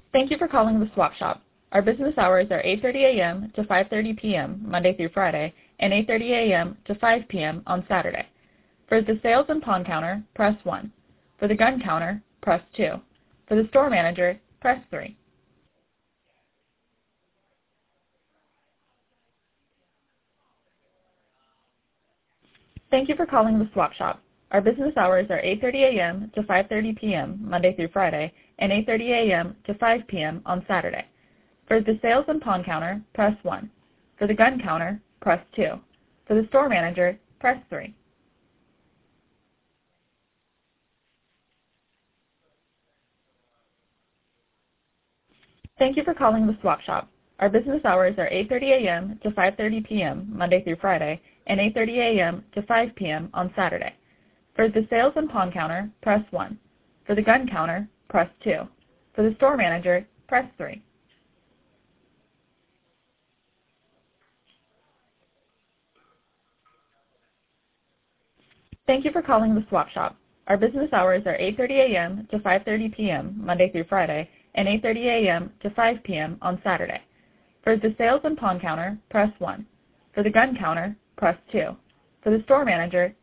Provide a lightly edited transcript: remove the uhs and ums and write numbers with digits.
Thank you for calling the Swap Shop. Our business hours are 8:30 a.m. to 5:30 p.m. Monday through Friday and 8:30 a.m. to 5 p.m. on Saturday. For the sales and pawn counter, press 1. For the gun counter, press 2. For the store manager, press 3. Thank you for calling the Swap Shop. Our business hours are 8:30 a.m. to 5:30 p.m. Monday through Friday and 8:30 a.m. to 5 p.m. on Saturday. For the sales and pawn counter, press 1. For the gun counter, press 2. For the store manager, press 3. Thank you for calling the Swap Shop. Our business hours are 8:30 a.m. to 5:30 p.m. Monday through Friday and 8:30 a.m. to 5 p.m. on Saturday. For the sales and pawn counter, press 1. For the gun counter, press 2. For the store manager, press 3. Thank you for calling the Swap Shop. Our business hours are 8:30 a.m. to 5:30 p.m. Monday through Friday and 8:30 a.m. to 5 p.m. on Saturday. For the sales and pawn counter, press 1. For the gun counter, press 2. For the store manager,